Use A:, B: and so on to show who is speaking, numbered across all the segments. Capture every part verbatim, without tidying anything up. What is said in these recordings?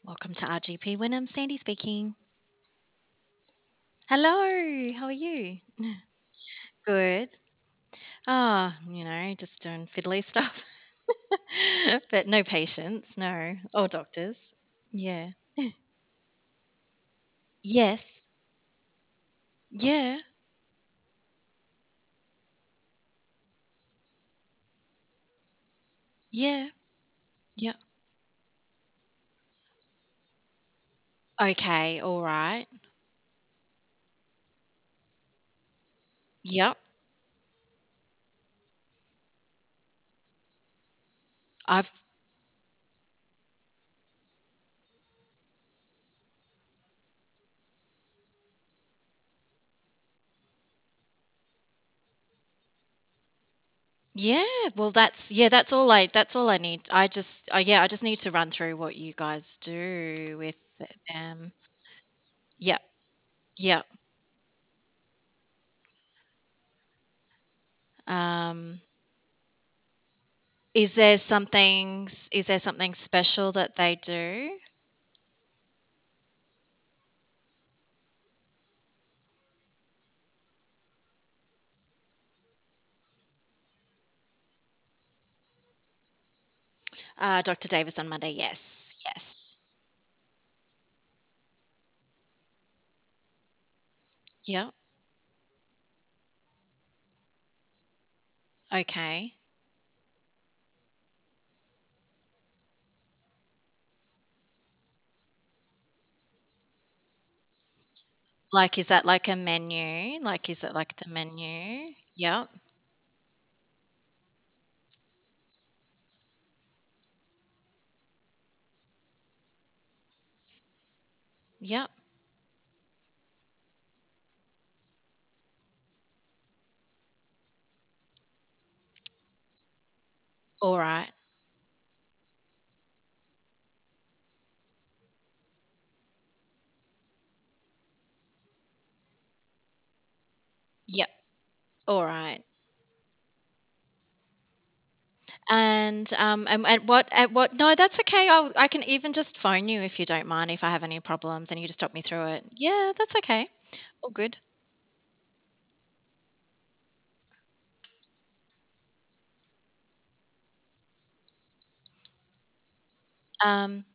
A: Welcome to R G P Wynnum. Sandy speaking. Hello, how are you? Good. Ah, you know, just doing fiddly stuff. But no patients, no. Or doctors. Yeah. Yes. Yeah. Yeah. Yeah. Okay, all right. Yep. I've yeah, well that's yeah, that's all I that's all I need. I just uh, yeah, I just need to run through what you guys do with them. Yep. Yep. Um Is there something is there something special that they do? Uh, Doctor Davis on Monday, yes, yes. Yeah, okay. Like, is that like a menu? Like, is it like the menu? Yep, yep. All right. Yep. All right. And um, and at what at what? No, that's okay. I'll, I can even just phone you if you don't mind if I have any problems, and you just talk me through it. Yeah, that's okay. All good. Um,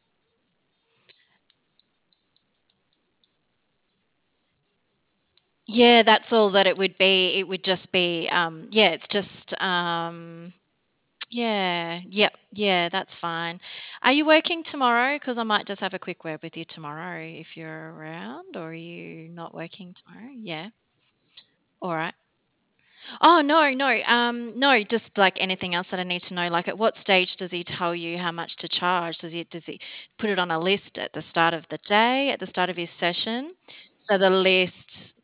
A: Yeah, that's all that it would be. It would just be, um, yeah, it's just, um, yeah, yep, yeah, that's fine. Are you working tomorrow? Because I might just have a quick word with you tomorrow if you're around, or are you not working tomorrow? Yeah, all right. Oh, no, no, um, no, just like anything else that I need to know. Like, at what stage does he tell you how much to charge? Does he does he put it on a list at the start of the day, at the start of his session? So the list.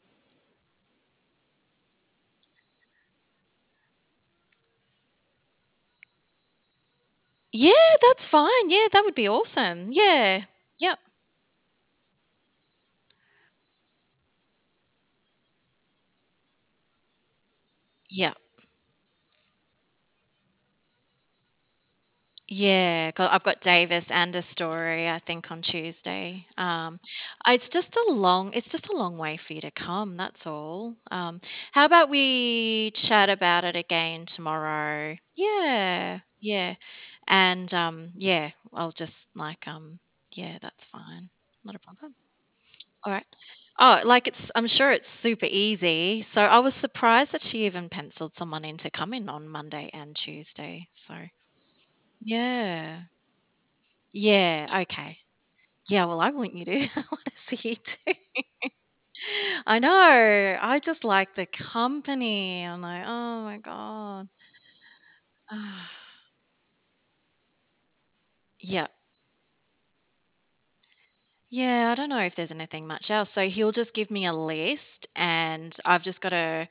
A: Yeah, that's fine. Yeah, that would be awesome. Yeah. Yep. Yep. Yeah, 'cause I've got Davis and a story, I think, on Tuesday. Um, it's just a long, it's just a long way for you to come. That's all. Um, how about we chat about it again tomorrow? Yeah, yeah, and um, yeah, I'll just like um, yeah, that's fine, not a problem. All right. Oh, like it's I'm sure it's super easy. So I was surprised that she even penciled someone in to come in on Monday and Tuesday. So yeah. Yeah, okay. Yeah, well, I want you to. I want to see you too. I know. I just like the company. I'm like, oh my God. Yeah. Yeah, I don't know if there's anything much else. So he'll just give me a list and I've just got to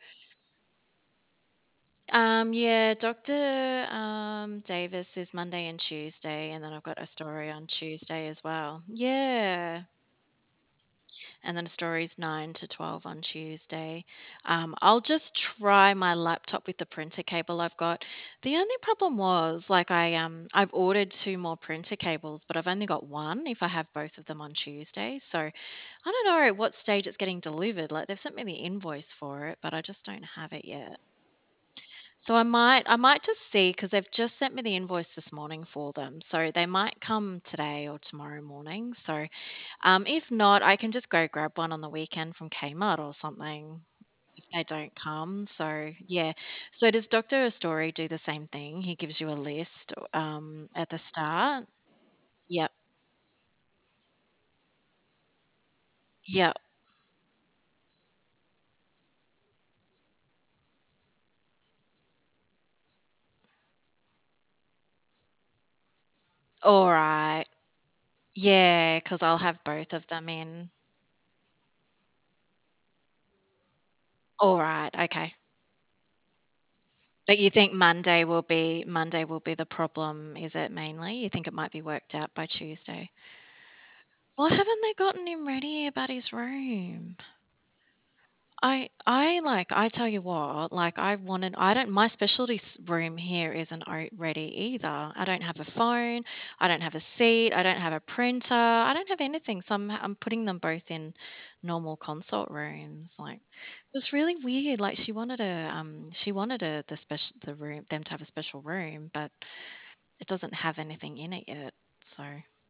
A: Um, yeah, Doctor Um, Davis is Monday and Tuesday, and then I've got a story on Tuesday as well. Yeah. and then stories nine to twelve on Tuesday. Um, I'll just try my laptop with the printer cable I've got. The only problem was like I um I've ordered two more printer cables, but I've only got one if I have both of them on Tuesday. So I don't know at what stage it's getting delivered. Like they've sent me the invoice for it, but I just don't have it yet. So I might I might just see because they've just sent me the invoice this morning for them. So they might come today or tomorrow morning. So um, if not, I can just go grab one on the weekend from Kmart or something if they don't come. So yeah. So does Doctor Story do the same thing? He gives you a list um, at the start. Yep. Yep. All right. Yeah, because I'll have both of them in. All right. Okay. But you think Monday will be Monday will be the problem, is it mainly? You think it might be worked out by Tuesday? Why haven't they gotten him ready about his room? I I like I tell you what, like I wanted I don't my specialty s- room here isn't o- ready either. I don't have a phone, I don't have a seat, I don't have a printer, I don't have anything. So I'm I'm putting them both in normal consult rooms. Like it was really weird. Like she wanted a um she wanted a the special the room them to have a special room, but it doesn't have anything in it yet. So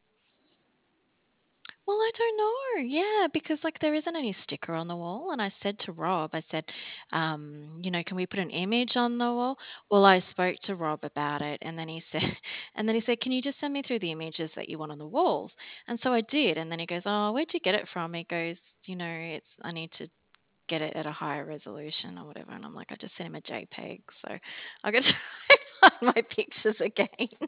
A: well, I don't know. Yeah, because like there isn't any sticker on the wall. And I said to Rob, I said, um, you know, can we put an image on the wall? Well, I spoke to Rob about it, and then he said, and then he said, can you just send me through the images that you want on the walls? And so I did. And then he goes, oh, where'd you get it from? He goes, you know, it's I need to get it at a higher resolution or whatever. And I'm like, I just sent him a JPEG, so I got to find my pictures again.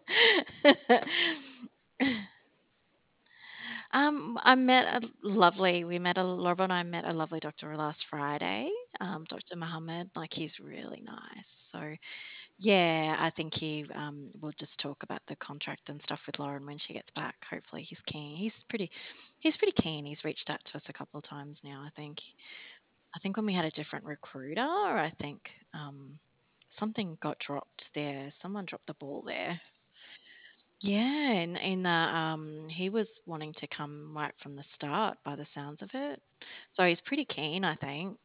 A: Um, I met a lovely we met a Laura and I met a lovely doctor last Friday, um, Doctor Mohammed. Like he's really nice. So yeah, I think he um will just talk about the contract and stuff with Lauren when she gets back. Hopefully he's keen. He's pretty he's pretty keen. He's reached out to us a couple of times now, I think. I think when we had a different recruiter, I think um something got dropped there. Someone dropped the ball there. Yeah, in in the um, he was wanting to come right from the start by the sounds of it. So he's pretty keen, I think,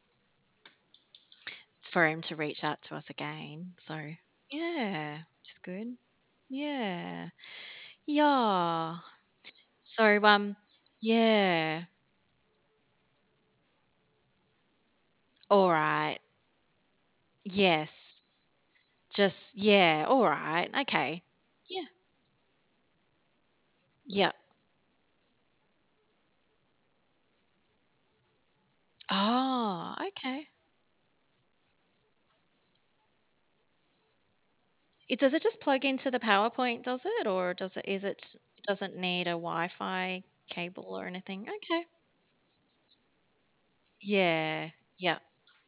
A: for him to reach out to us again. So yeah, which is good. Yeah. Yeah. So um yeah. All right. Yes. Just yeah, all right. Okay. Yeah. Yeah. Oh, okay. It does it just plug into the PowerPoint, does it? Or does it is it it doesn't need a Wi-Fi cable or anything? Okay. Yeah. Yeah.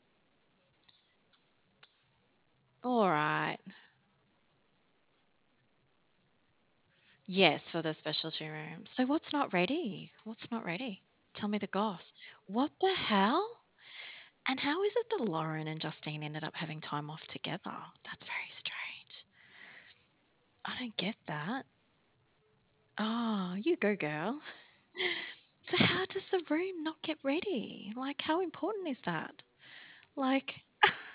A: All right. Yes, for the specialty room. So what's not ready? What's not ready? Tell me the goss. What the hell? And how is it that Lauren and Justine ended up having time off together? That's very strange. I don't get that. Oh, you go, girl. So how does the room not get ready? Like, how important is that? Like,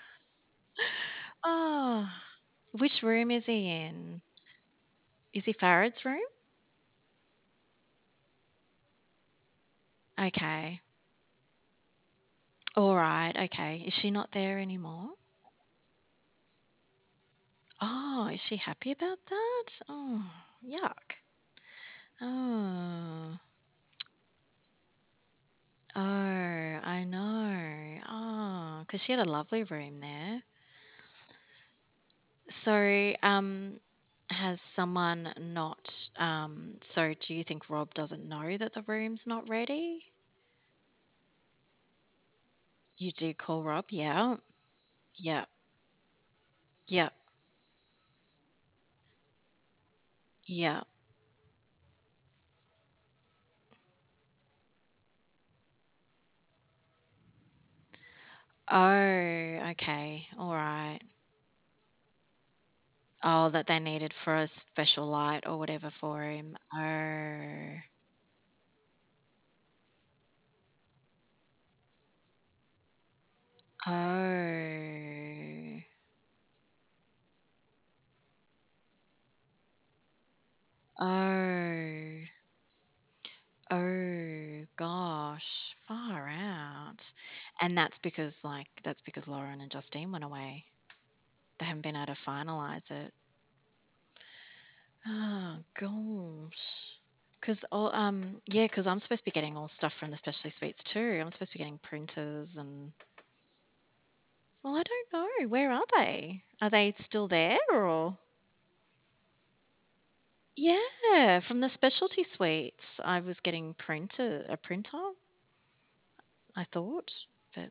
A: oh, which room is he in? Is he Farad's room? Okay. All right. Okay. Is she not there anymore? Oh, is she happy about that? Oh, yuck. Oh, oh, I know. Oh, because she had a lovely room there. So, um, has someone not, um, so do you think Rob doesn't know that the room's not ready? You do call Rob? Yeah. Yeah. Yeah. Yeah. Oh, okay. All right. Oh, that they needed for a special light or whatever for him. Oh. Oh. Oh. Oh gosh. Far out. And that's because like that's because Lauren and Justine went away. They haven't been able to finalize it. Oh gosh. Because all um yeah, because I'm supposed to be getting all stuff from the specialty suites too. I'm supposed to be getting printers and well, I don't know. Where are they? Are they still there or? Yeah, from the specialty suites. I was getting printer a printer, I thought. But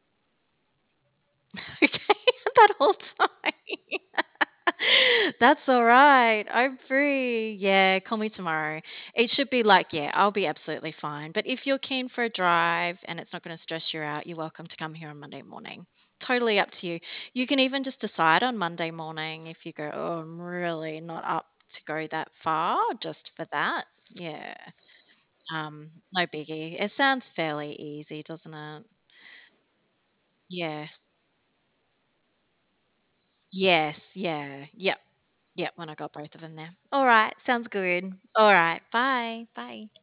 A: okay, that whole time. That's all right. I'm free. Yeah, call me tomorrow. It should be like, yeah, I'll be absolutely fine. But if you're keen for a drive and it's not going to stress you out, you're welcome to come here on Monday morning. Totally up to you. You can even just decide on Monday morning if you go, oh, I'm really not up to go that far just for that. Yeah. Um, no biggie. It sounds fairly easy, doesn't it? Yeah. Yes. Yeah. Yep. Yep. When I got both of them there. All right. Sounds good. All right. Bye. Bye.